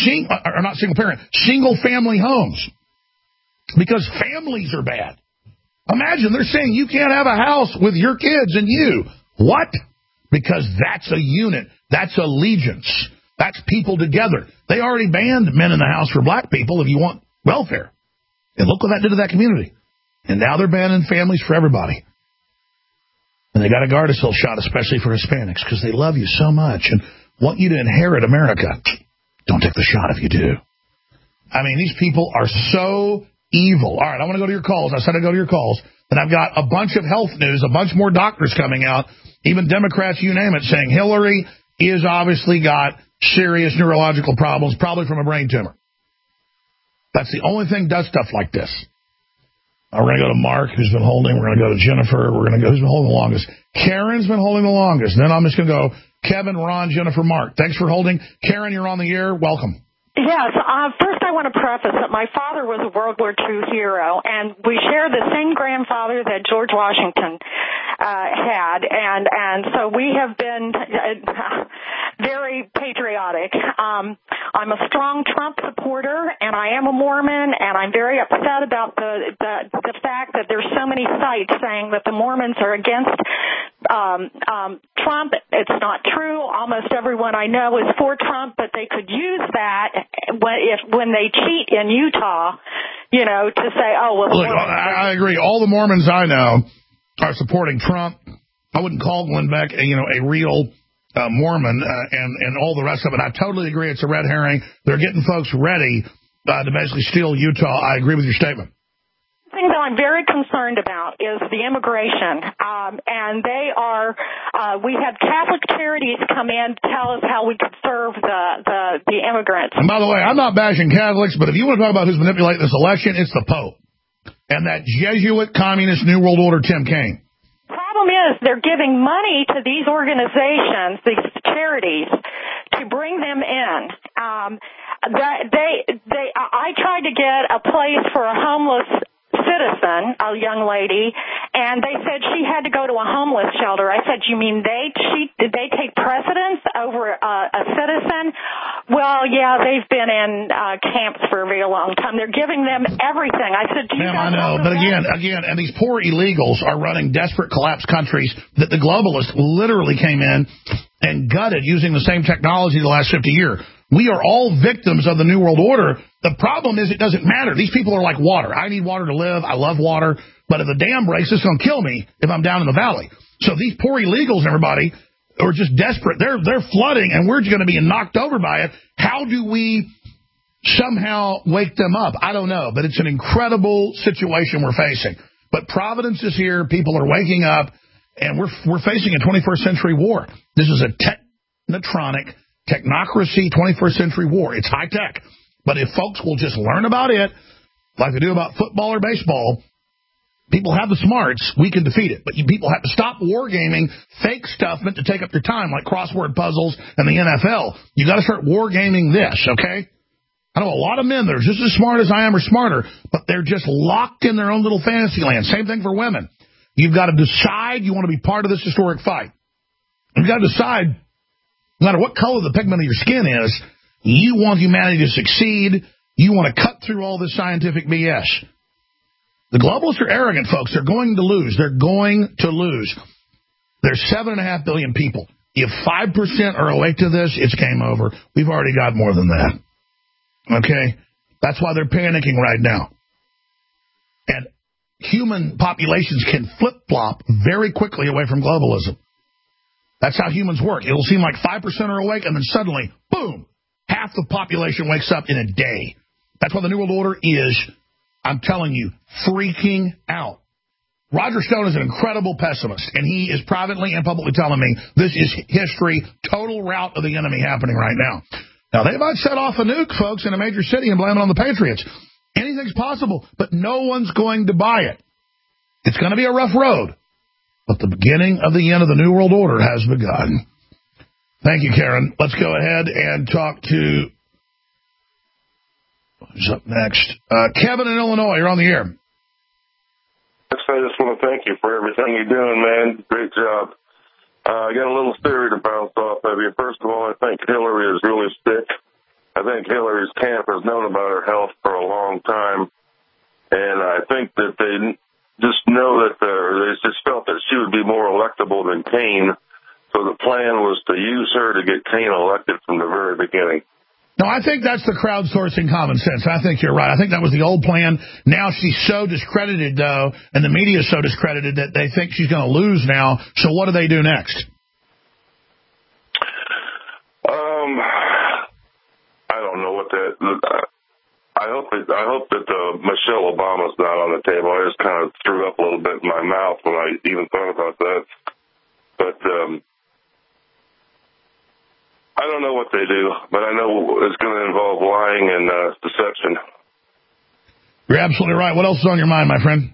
single-family homes, because families are bad. Imagine they're saying you can't have a house with your kids and you. What? Because that's a unit. That's allegiance. That's people together. They already banned men in the house for black people if you want welfare. And look what that did to that community. And now they're banning families for everybody. And they got a Gardasil shot, especially for Hispanics, because they love you so much and want you to inherit America. Don't take the shot if you do. I mean, these people are so evil. All right, I want to go to your calls. I said I'd go to your calls. And I've got a bunch of health news, a bunch more doctors coming out, even Democrats, you name it, saying Hillary is obviously got serious neurological problems, probably from a brain tumor. That's the only thing does stuff like this. We're going to go to Mark, who's been holding. We're going to go to Jennifer. We're going to go, who's been holding the longest? Karen's been holding the longest. Then I'm just going to go Kevin, Ron, Jennifer, Mark. Thanks for holding. Karen, you're on the air. Welcome. Yes. First, I want to preface that my father was a World War II hero, and we share the same grandfather that George Washington had, and so we have been very patriotic. I'm a strong Trump supporter, and I am a Mormon, and I'm very upset about the fact that there's so many sites saying that the Mormons are against Trump. It's not true. Almost everyone I know is for Trump, but they could use that when they cheat in Utah, to say, oh, well. Look, I agree. All the Mormons I know are supporting Trump. I wouldn't call Glenn Beck, a real Mormon and all the rest of it. I totally agree. It's a red herring. They're getting folks ready to basically steal Utah. I agree with your statement. The thing that I'm very concerned about is the immigration, and they are. We had Catholic charities come in to tell us how we could serve the immigrants. And by the way, I'm not bashing Catholics, but if you want to talk about who's manipulating this election, it's the Pope and that Jesuit communist New World Order Tim Kaine. Problem is, they're giving money to these organizations, these charities, to bring them in. I tried to get a place for a homeless citizen, a young lady, and they said she had to go to a homeless shelter. I said, you mean did they take precedence over a citizen? Well, yeah, they've been in camps for a very long time. They're giving them everything. I said, do you I know, but again, and these poor illegals are running desperate collapsed countries that the globalists literally came in and gutted using the same technology the last 50 years. We are all victims of the New World Order. The problem is it doesn't matter. These people are like water. I need water to live. I love water. But if the dam breaks, it's going to kill me if I'm down in the valley. So these poor illegals and everybody are just desperate. They're flooding, and we're going to be knocked over by it. How do we somehow wake them up? I don't know. But it's an incredible situation we're facing. But Providence is here. People are waking up, and we're facing a 21st century war. This is a technocracy 21st century war. It's high tech. But if folks will just learn about it, like they do about football or baseball, people have the smarts, we can defeat it. But people have to stop wargaming fake stuff meant to take up your time, like crossword puzzles and the NFL. You got to start wargaming this, okay? I know a lot of men that are just as smart as I am or smarter, but they're just locked in their own little fantasy land. Same thing for women. You've got to decide you want to be part of this historic fight. You've got to decide, no matter what color the pigment of your skin is, you want humanity to succeed, You want to cut through all this scientific BS. The globalists are arrogant, folks. They're going to lose. They're going to lose. There's 7.5 billion people. If 5% are awake to this, it's game over. We've already got more than that. Okay? That's why they're panicking right now. And human populations can flip-flop very quickly away from globalism. That's how humans work. It'll seem like 5% are awake, and then suddenly, boom, half the population wakes up in a day. That's why the New World Order is, I'm telling you, freaking out. Roger Stone is an incredible pessimist, and he is privately and publicly telling me this is history, total rout of the enemy happening right now. Now, they might set off a nuke, folks, in a major city and blame it on the Patriots. Anything's possible, but no one's going to buy it. It's going to be a rough road, but the beginning of the end of the New World Order has begun. Thank you, Karen. Let's go ahead and talk to... Who's up next? Kevin in Illinois, you're on the air. I just want to thank you for everything you're doing, man. Great job. I got a little theory to bounce off of you. First of all, I think Hillary is really sick. I think Hillary's camp has known about her health for a long time. And I think that they just know that they just felt that she would be more electable than Kane. So the plan was to use her to get Kane elected from the very beginning. No, I think that's the crowdsourcing common sense. I think you're right. I think that was the old plan. Now she's so discredited, though, and the media is so discredited that they think she's going to lose now. So what do they do next? I don't know what that... I hope that Michelle Obama's not on the table. I just kind of threw up a little bit in my mouth when I even thought about that. But... I don't know what they do, but I know it's going to involve lying and deception. You're absolutely right. What else is on your mind, my friend?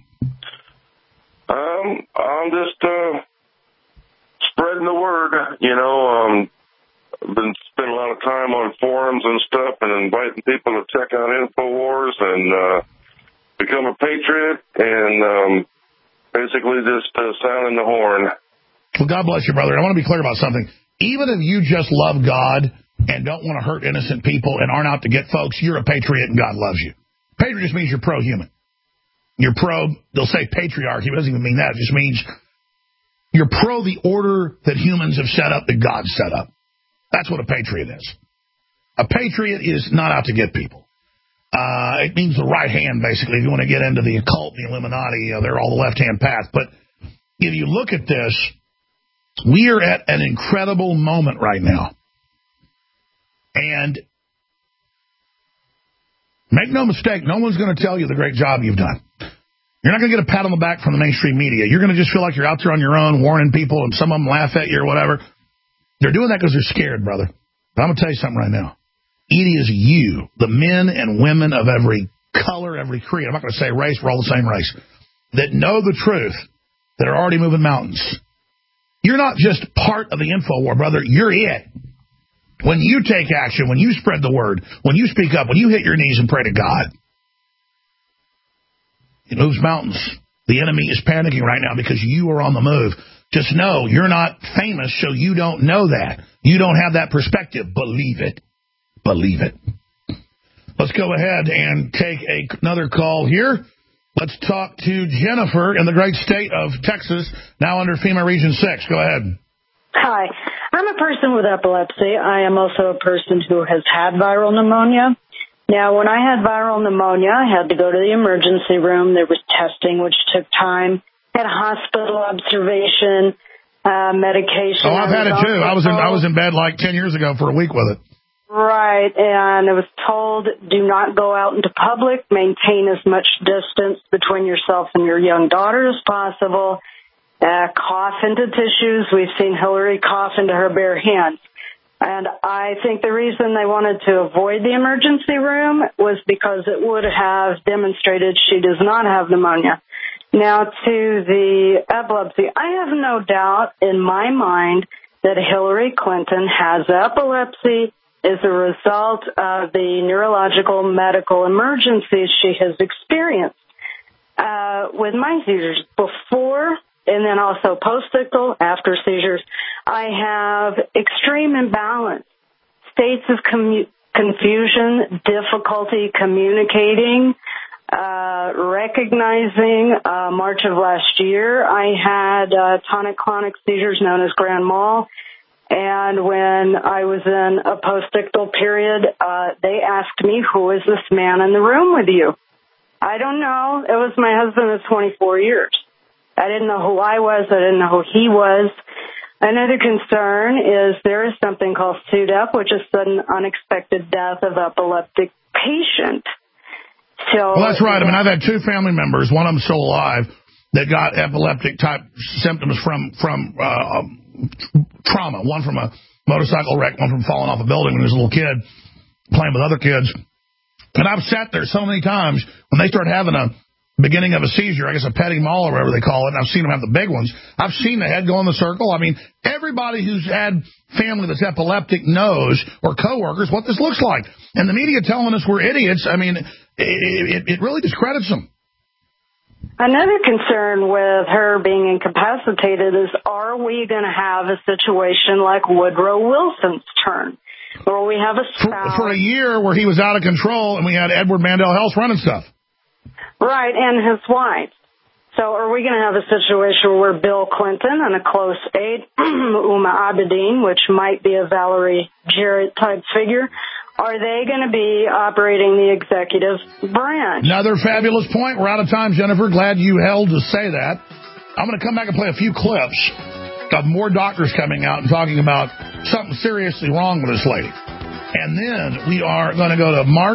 I'm just spreading the word. You know, I've been spending a lot of time on forums and stuff and inviting people to check out InfoWars and become a patriot and basically just sounding the horn. Well, God bless you, brother. I want to be clear about something. Even if you just love God and don't want to hurt innocent people and aren't out to get folks, you're a patriot and God loves you. Patriot just means you're pro-human. You're pro, they'll say patriarchy, but it doesn't even mean that. It just means you're pro the order that humans have set up, that God set up. That's what a patriot is. A patriot is not out to get people. It means the right hand, basically. If you want to get into the occult, the Illuminati, they're all the left-hand path. But if you look at this, we are at an incredible moment right now. And make no mistake, no one's going to tell you the great job you've done. You're not going to get a pat on the back from the mainstream media. You're going to just feel like you're out there on your own warning people and some of them laugh at you or whatever. They're doing that because they're scared, brother. But I'm going to tell you something right now. It is you, the men and women of every color, every creed, I'm not going to say race, we're all the same race, that know the truth, that are already moving mountains. You're not just part of the info war, brother. You're it. When you take action, when you spread the word, when you speak up, when you hit your knees and pray to God, it moves mountains. The enemy is panicking right now because you are on the move. Just know you're not famous, so you don't know that. You don't have that perspective. Believe it. Believe it. Let's go ahead and take another call here. Let's talk to Jennifer in the great state of Texas, now under FEMA Region 6. Go ahead. Hi. I'm a person with epilepsy. I am also a person who has had viral pneumonia. Now, when I had viral pneumonia, I had to go to the emergency room. There was testing, which took time. Had a hospital observation, medication. Oh, I've had it too. I was in bed like 10 years ago for a week with it. Right, and I was told do not go out into public, maintain as much distance between yourself and your young daughter as possible, cough into tissues. We've seen Hillary cough into her bare hands. And I think the reason they wanted to avoid the emergency room was because it would have demonstrated she does not have pneumonia. Now, to the epilepsy, I have no doubt in my mind that Hillary Clinton has epilepsy as a result of the neurological medical emergencies she has experienced. With my seizures before and then also post-ictal, after seizures, I have extreme imbalance, states of confusion, difficulty communicating, recognizing. March of last year, I had tonic-clonic seizures known as grand mal. And when I was in a postictal period, they asked me, who is this man in the room with you? I don't know. It was my husband of 24 years. I didn't know who I was. I didn't know who he was. Another concern is there is something called SUDEP, which is sudden unexpected death of epileptic patient. So, well, that's right. I mean, I've had two family members, one of them still alive, that got epileptic-type symptoms from trauma. One from a motorcycle wreck, one from falling off a building when he was a little kid, playing with other kids. And I've sat there so many times when they start having a beginning of a seizure, I guess a petit mal or whatever they call it, and I've seen them have the big ones. I've seen the head go in the circle. I mean, everybody who's had family that's epileptic knows, or coworkers, what this looks like. And the media telling us we're idiots, I mean, it really discredits them. Another concern with her being incapacitated is, are we going to have a situation like Woodrow Wilson's turn, where we have a spouse... For a year where he was out of control and we had Edward Mandel House running stuff. Right, and his wife. So are we going to have a situation where Bill Clinton and a close aide, Uma Abedin, which might be a Valerie Jarrett-type figure, are they going to be operating the executive branch? Another fabulous point. We're out of time, Jennifer. Glad you held to say that. I'm going to come back and play a few clips of more doctors coming out and talking about something seriously wrong with this lady. And then we are going to go to Mark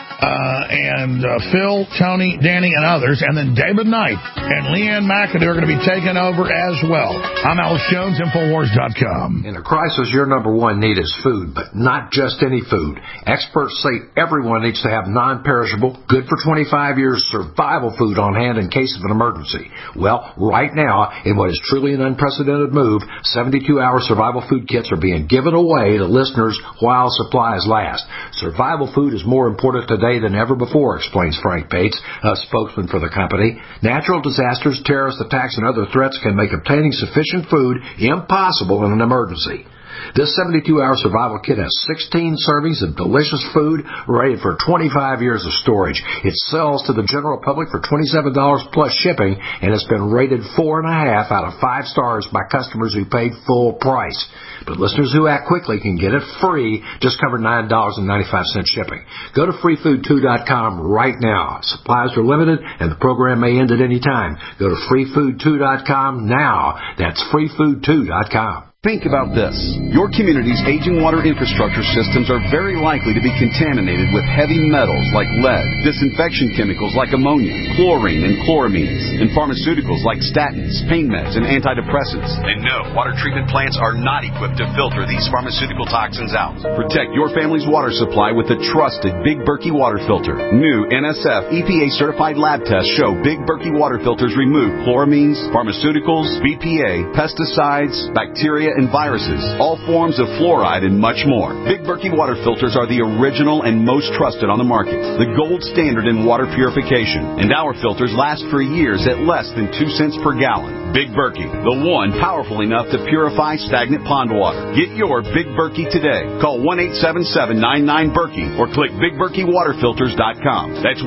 and Phil, Tony, Danny, and others, and then David Knight and Leanne McAdoo are going to be taking over as well. I'm Alex Jones, Infowars.com. In a crisis, your number one need is food, but not just any food. Experts say everyone needs to have non-perishable, good for 25 years survival food on hand in case of an emergency. Well, right now, in what is truly an unprecedented move, 72-hour survival food kits are being given away to listeners while supplies last. Survival food is more important today than ever before, explains Frank Bates, a spokesman for the company. Natural disasters, terrorist attacks, and other threats can make obtaining sufficient food impossible in an emergency. This 72-hour survival kit has 16 servings of delicious food rated for 25 years of storage. It sells to the general public for $27 plus shipping, and it's been rated 4.5 out of 5 stars by customers who paid full price. But listeners who act quickly can get it free, just cover $9.95 shipping. Go to freefood2.com right now. Supplies are limited, and the program may end at any time. Go to freefood2.com now. That's freefood2.com. Think about this. Your community's aging water infrastructure systems are very likely to be contaminated with heavy metals like lead, disinfection chemicals like ammonia, chlorine and chloramines, and pharmaceuticals like statins, pain meds, and antidepressants. And no, water treatment plants are not equipped to filter these pharmaceutical toxins out. Protect your family's water supply with the trusted Big Berkey water filter. New NSF EPA-certified lab tests show Big Berkey water filters remove chloramines, pharmaceuticals, BPA, pesticides, bacteria, and viruses, all forms of fluoride, and much more. Big Berkey water filters are the original and most trusted on the market, the gold standard in water purification. And our filters last for years at less than 2 cents per gallon. Big Berkey, the one powerful enough to purify stagnant pond water. Get your Big Berkey today. Call 1-877-99-BERKEY or click BigBerkeyWaterFilters.com. That's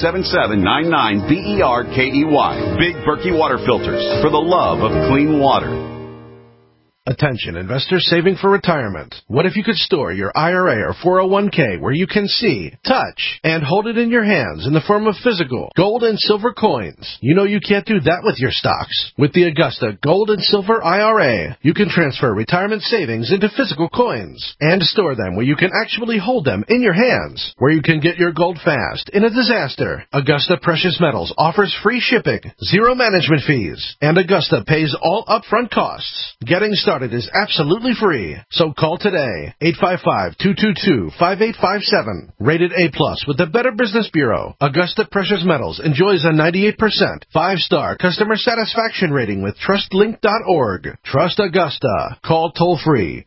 1-877-99-BERKEY. Big Berkey water filters, for the love of clean water. Attention, investors saving for retirement. What if you could store your IRA or 401k where you can see, touch, and hold it in your hands in the form of physical gold and silver coins? You know you can't do that with your stocks. With the Augusta Gold and Silver IRA, you can transfer retirement savings into physical coins and store them where you can actually hold them in your hands, where you can get your gold fast in a disaster. Augusta Precious Metals offers free shipping, zero management fees, and Augusta pays all upfront costs. Getting started is absolutely free. So call today, 855-222-5857. Rated A+ with the Better Business Bureau. Augusta Precious Metals enjoys a 98% 5-star customer satisfaction rating with TrustLink.org. Trust Augusta. Call toll-free,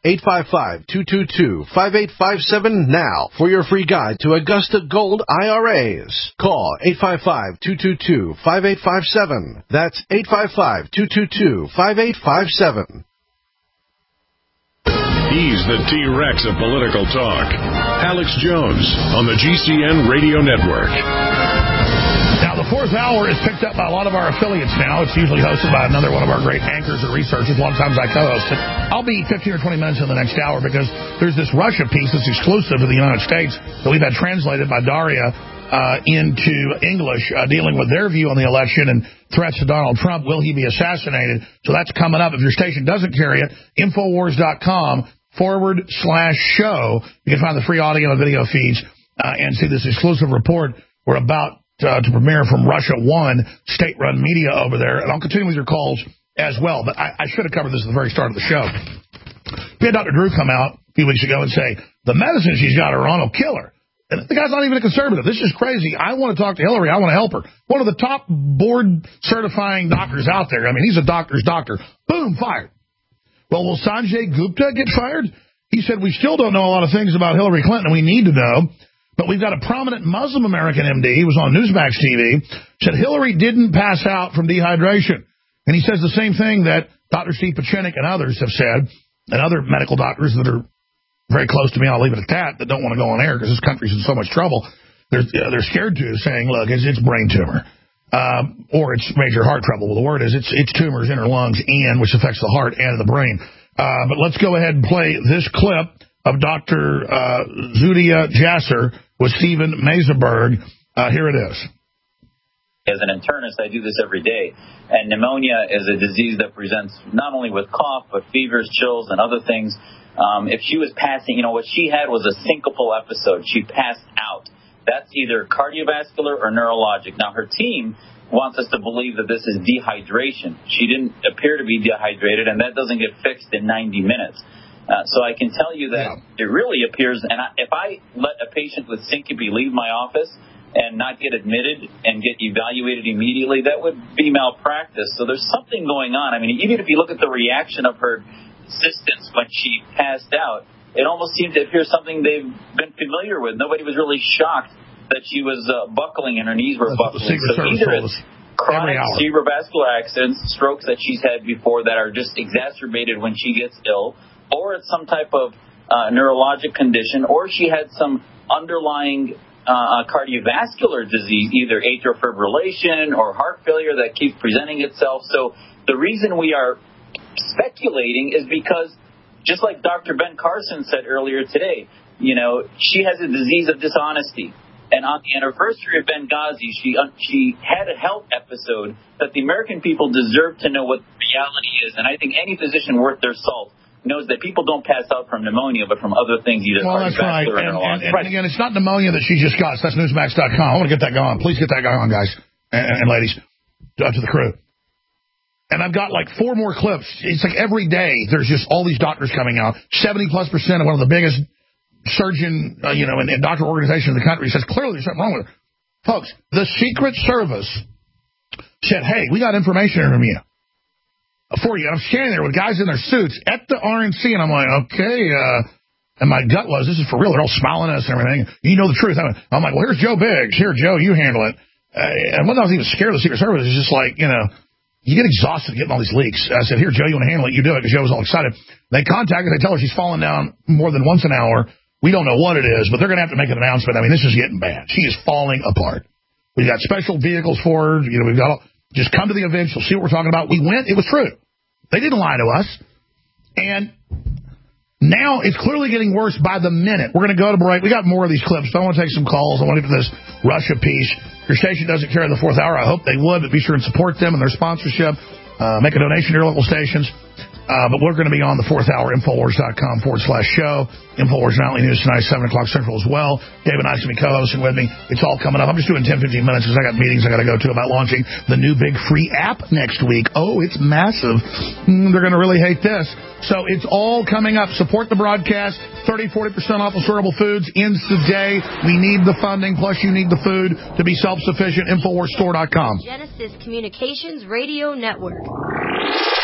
855-222-5857 now for your free guide to Augusta Gold IRAs. Call 855-222-5857. That's 855-222-5857. He's the T-Rex of political talk. Alex Jones on the GCN Radio Network. Now, the fourth hour is picked up by a lot of our affiliates now. It's usually hosted by another one of our great anchors or researchers. A lot of times I co-host it. I'll be 15 or 20 minutes in the next hour because there's this Russia piece that's exclusive to the United States that we've had translated by Daria into English, dealing with their view on the election and threats to Donald Trump. Will he be assassinated? So that's coming up. If your station doesn't carry it, Infowars.com/show. You can find the free audio and video feeds and see this exclusive report. We're about to premiere from Russia One, state-run media over there. And I'll continue with your calls as well. But I should have covered this at the very start of the show. We had Dr. Drew come out a few weeks ago and say, the medicine she's got her on will kill her. And the guy's not even a conservative. This is crazy. I want to talk to Hillary. I want to help her. One of the top board certifying doctors out there. I mean, he's a doctor's doctor. Boom, fired. Well, will Sanjay Gupta get fired? He said, we still don't know a lot of things about Hillary Clinton we need to know. But we've got a prominent Muslim American MD, he was on Newsmax TV, said Hillary didn't pass out from dehydration. And he says the same thing that Dr. Steve Pachinik and others have said, and other medical doctors that are very close to me, I'll leave it at that don't want to go on air because this country's in so much trouble. They're scared to, saying, look, it's brain tumor. Or it's major heart trouble. Well, the word is it's tumors in her lungs, which affects the heart and the brain. But let's go ahead and play this clip of Dr. Zudia Jasser with Stephen Mazenberg. Here it is. As an internist, I do this every day. And pneumonia is a disease that presents not only with cough, but fevers, chills, and other things. If she was passing, what she had was a syncopal episode. She passed out. That's either cardiovascular or neurologic. Now, her team wants us to believe that this is dehydration. She didn't appear to be dehydrated, and that doesn't get fixed in 90 minutes. So I can tell you that it really appears, and if I let a patient with syncope leave my office and not get admitted and get evaluated immediately, that would be malpractice. So there's something going on. I mean, even if you look at the reaction of her assistants when she passed out, it almost seemed to appear something they've been familiar with. Nobody was really shocked that she was buckling and her knees were buckling. So either it's chronic cerebrovascular accidents, strokes that she's had before that are just exacerbated when she gets ill, or it's some type of neurologic condition, or she had some underlying cardiovascular disease, either atrial fibrillation or heart failure that keeps presenting itself. So the reason we are speculating is because, just like Dr. Ben Carson said earlier today, she has a disease of dishonesty. And on the anniversary of Benghazi, she had a health episode that the American people deserve to know what the reality is. And I think any physician worth their salt knows that people don't pass out from pneumonia, but from other things, either cardiovascular or neurological. And again, it's not pneumonia that she just got. So that's Newsmax.com. I want to get that going. Please get that guy on, guys and ladies, to the crew. And I've got like 4 more clips. It's like every day there's just all these doctors coming out. 70+% of one of the biggest surgeon, and doctor organization in the country says clearly there's something wrong with her. Folks, the Secret Service said, hey, we got information from you. For you. And I'm standing there with guys in their suits at the RNC, and I'm like, okay, and my gut was, this is for real. They're all smiling at us and everything. You know the truth. I'm like, well, here's Joe Biggs. Here, Joe, you handle it. And when I was even scared of the Secret Service, it's just like, you get exhausted getting all these leaks. I said, here, Joe, you want to handle it? You do it, because Joe was all excited. They contact her. They tell her she's falling down more than once an hour. We don't know what it is, but they're going to have to make an announcement. I mean, this is getting bad. She is falling apart. We've got special vehicles for her. We've got just come to the event. You'll see what we're talking about. We went. It was true. They didn't lie to us. And now it's clearly getting worse by the minute. We're going to go to break. We got more of these clips, but I want to take some calls. I want to get to this Russia piece. Your station doesn't carry the fourth hour. I hope they would, but be sure and support them and their sponsorship. Make a donation to your local stations. But we're going to be on the fourth hour, Infowars.com/show. Infowars Nightly News tonight, 7 o'clock Central as well. Dave and I is going to be co-hosting with me. It's all coming up. I'm just doing 10, 15 minutes because I got meetings I got to go to about launching the new big free app next week. Oh, it's massive. They're going to really hate this. So it's all coming up. Support the broadcast. 30-40% off assortable foods ends today. We need the funding, plus you need the food to be self-sufficient. Infowarsstore.com. Genesis Communications Radio Network.